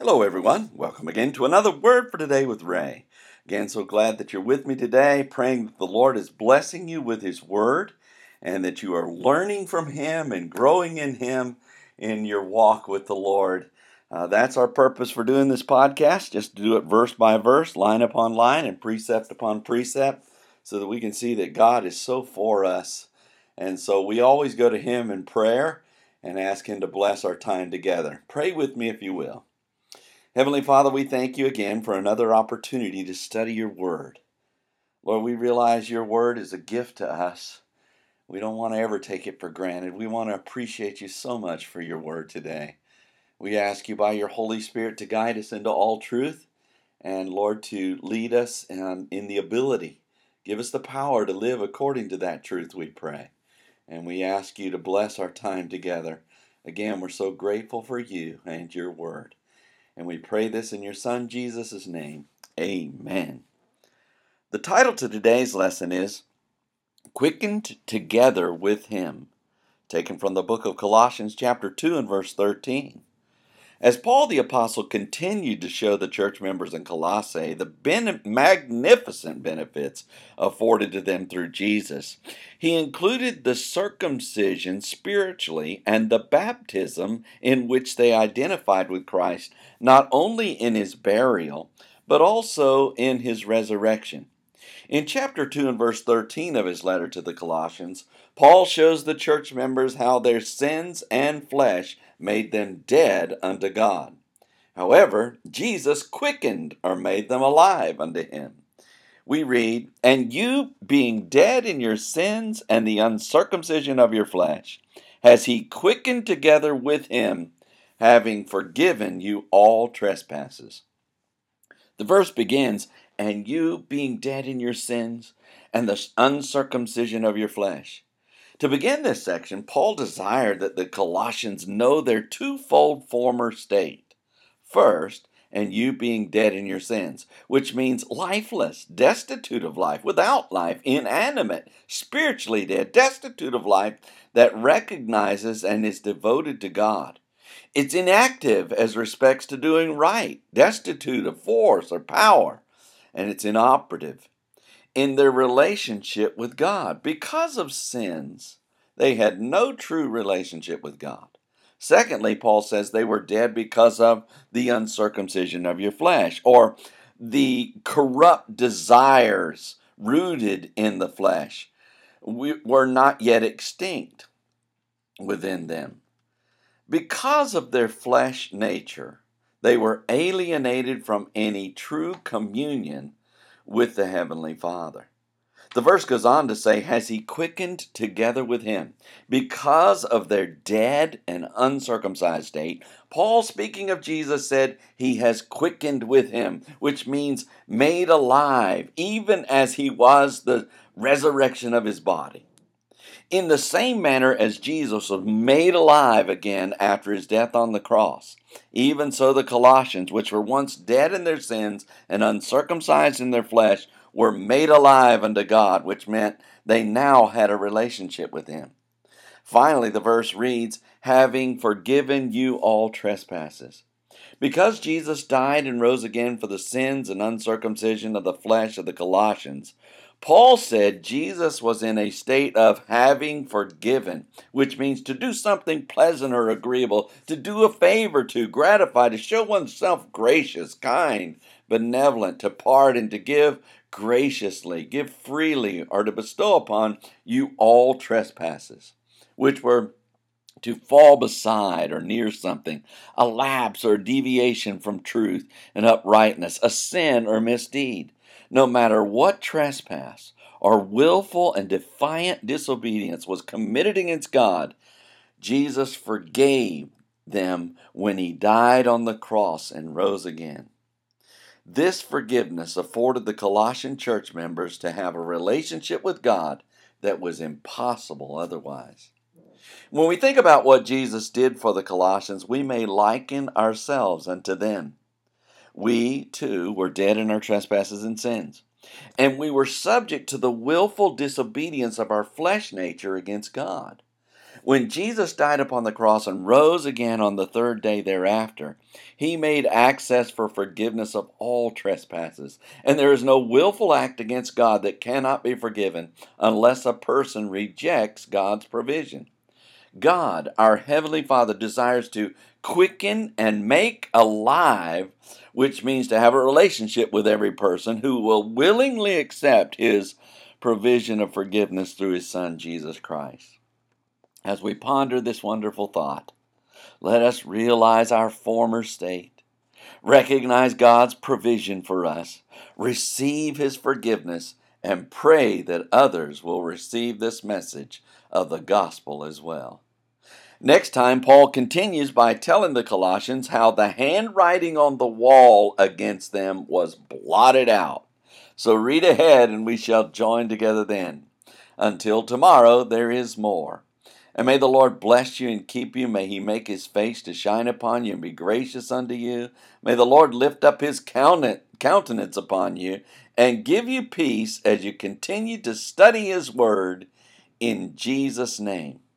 Hello, everyone. Welcome again to another Word for Today with Ray. Again, so glad that you're with me today, praying that the Lord is blessing you with His Word and that you are learning from Him and growing in Him in your walk with the Lord. That's our purpose for doing this podcast, just to do it verse by verse, line upon line, and precept upon precept, so that we can see that God is so for us. And so we always go to Him in prayer and ask Him to bless our time together. Pray with me if you will. Heavenly Father, we thank you again for another opportunity to study your word. Lord, we realize your word is a gift to us. We don't want to ever take it for granted. We want to appreciate you so much for your word today. We ask you by your Holy Spirit to guide us into all truth and, Lord, to lead us in the ability. Give us the power to live according to that truth, we pray. And we ask you to bless our time together. Again, we're so grateful for you and your word. And we pray this in your Son, Jesus' name. Amen. The title to today's lesson is Quickened Together with Him, taken from the book of Colossians chapter 2 and verse 13. As Paul the Apostle continued to show the church members in Colossae the magnificent benefits afforded to them through Jesus, he included the circumcision spiritually and the baptism in which they identified with Christ, not only in his burial, but also in his resurrection. In chapter 2 and verse 13 of his letter to the Colossians, Paul shows the church members how their sins and flesh made them dead unto God. However, Jesus quickened or made them alive unto him. We read, "And you, being dead in your sins and the uncircumcision of your flesh, has he quickened together with him, having forgiven you all trespasses." The verse begins, "And you, being dead in your sins and the uncircumcision of your flesh." To begin this section, Paul desired that the Colossians know their twofold former state. First, "and you being dead in your sins," which means lifeless, destitute of life, without life, inanimate, spiritually dead, destitute of life that recognizes and is devoted to God. It's inactive as respects to doing right, destitute of force or power, and it's inoperative in their relationship with God. Because of sins, they had no true relationship with God. Secondly, Paul says they were dead because of the uncircumcision of your flesh, or the corrupt desires rooted in the flesh were not yet extinct within them. Because of their flesh nature, they were alienated from any true communion with the Heavenly Father. The verse goes on to say, "Has he quickened together with him?" Because of their dead and uncircumcised state, Paul, speaking of Jesus, said he has quickened with him, which means made alive, even as he was the resurrection of his body. In the same manner as Jesus was made alive again after his death on the cross, even so the Colossians, which were once dead in their sins and uncircumcised in their flesh, were made alive unto God, which meant they now had a relationship with him. Finally, the verse reads, "having forgiven you all trespasses." Because Jesus died and rose again for the sins and uncircumcision of the flesh of the Colossians, Paul said Jesus was in a state of having forgiven, which means to do something pleasant or agreeable, to do a favor, to gratify, to show oneself gracious, kind, benevolent, to pardon, to give graciously, give freely, or to bestow upon you all trespasses, which were to fall beside or near something, a lapse or deviation from truth and uprightness, a sin or misdeed. No matter what trespass or willful and defiant disobedience was committed against God, Jesus forgave them when he died on the cross and rose again. This forgiveness afforded the Colossian church members to have a relationship with God that was impossible otherwise. When we think about what Jesus did for the Colossians, we may liken ourselves unto them. We, too, were dead in our trespasses and sins, and we were subject to the willful disobedience of our flesh nature against God. When Jesus died upon the cross and rose again on the third day thereafter, he made access for forgiveness of all trespasses. And there is no willful act against God that cannot be forgiven unless a person rejects God's provision. God, our Heavenly Father, desires to quicken and make alive, which means to have a relationship with every person who will willingly accept His provision of forgiveness through His Son, Jesus Christ. As we ponder this wonderful thought, let us realize our former state, recognize God's provision for us, receive His forgiveness, and pray that others will receive this message of the gospel as well. Next time, Paul continues by telling the Colossians how the handwriting on the wall against them was blotted out. So read ahead and we shall join together then. Until tomorrow, there is more. And may the Lord bless you and keep you. May He make His face to shine upon you and be gracious unto you. May the Lord lift up His countenance upon you and give you peace as you continue to study His word in Jesus' name.